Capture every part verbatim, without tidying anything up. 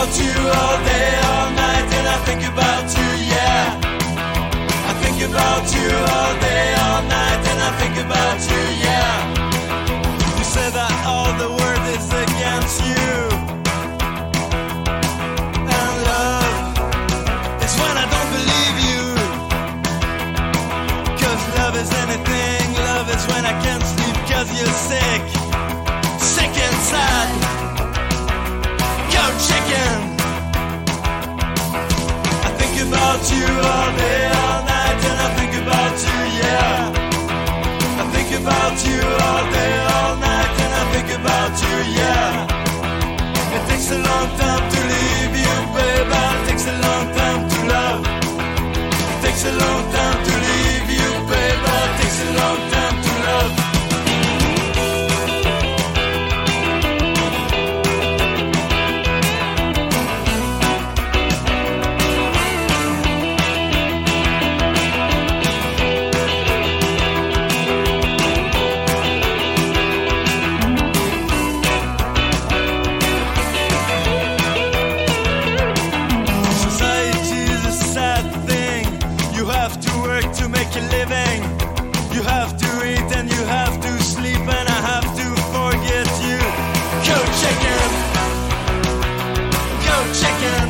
about you all day, all night, and I think about you, yeah. I think about you all day, all night, and I think about you, yeah. You say that all the world is against you, and love is when I don't believe you. Cause love is anything, love is when I can't sleep cause you're sick, sick inside. Go chicken. I think about you all day, all night, and I think about you, yeah. I think about you all day, all night, and I think about you, yeah. It takes a long time to leave you, baby. It takes a long time to love. It takes a long time to leave you, baby. It takes a long time to love. A living, you have to eat and you have to sleep, and I have to forget you. Go chicken, go chicken.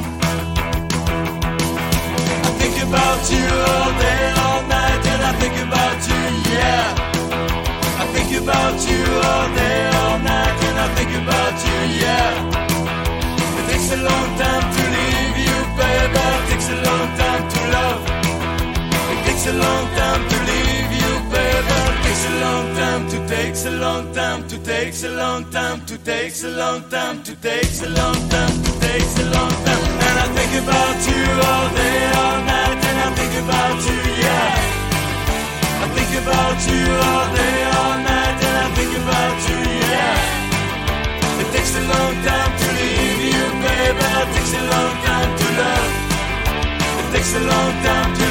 I think about you all day, all night, and I think about you, yeah. I think about you all day, all night, and I think about you, yeah. It takes a long time to leave you, baby. It takes a long time to love. It takes a long time to leave you, baby. It takes a long time to, takes a long time to, takes a long time to, takes a long time to, takes a long time to, takes a long time. And I think about you all day, all night, and I think about you, yeah. I think about you all day, all night, and I think about you, yeah. It takes a long time to leave you, baby. It takes a long time to love. It takes a long time to